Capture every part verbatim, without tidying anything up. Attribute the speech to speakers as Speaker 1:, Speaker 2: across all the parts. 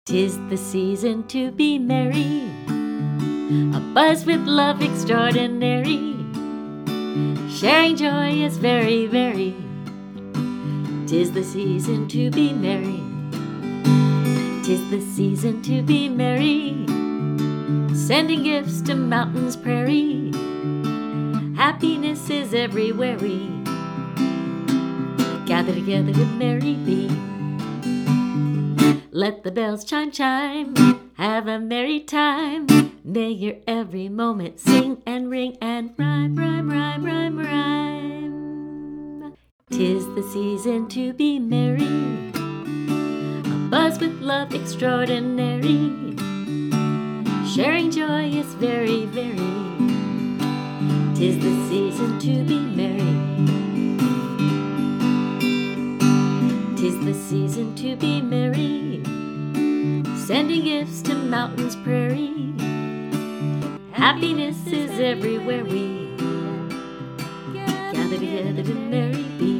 Speaker 1: 'Tis the season to be merry, abuzz with love extraordinary. Sharing joy is very, very. 'Tis the season to be merry. 'Tis the season to be merry, sending gifts to mountains, prairie. Happiness is everywhere we gather together to merry be. Let the bells chime, chime, have a merry time. May your every moment sing and ring and rhyme, rhyme, rhyme, rhyme, rhyme. 'Tis the season to be merry, abuzz with love extraordinary. Sharing joy is very, very. 'Tis the season to be merry. 'Tis the season to be merry, sending gifts to mountains, prairie. Happiness is everywhere we gather together to merry be.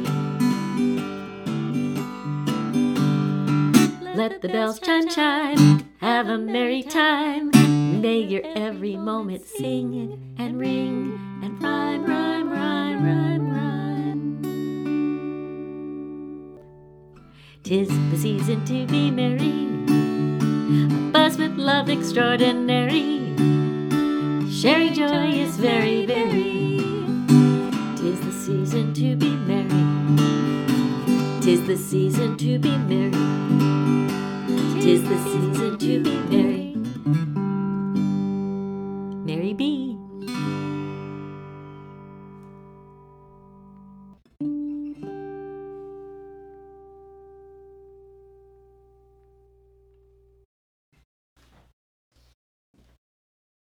Speaker 1: Let the bells chime, chime, have a merry time. May your every moment sing and ring and rhyme, rhyme, rhyme, rhyme, rhyme. 'Tis the season to be merry, abuzz with love extraordinary. Sharing joy is very, very. 'Tis the season to be merry. 'Tis the season to be merry. 'Tis the season to be merry.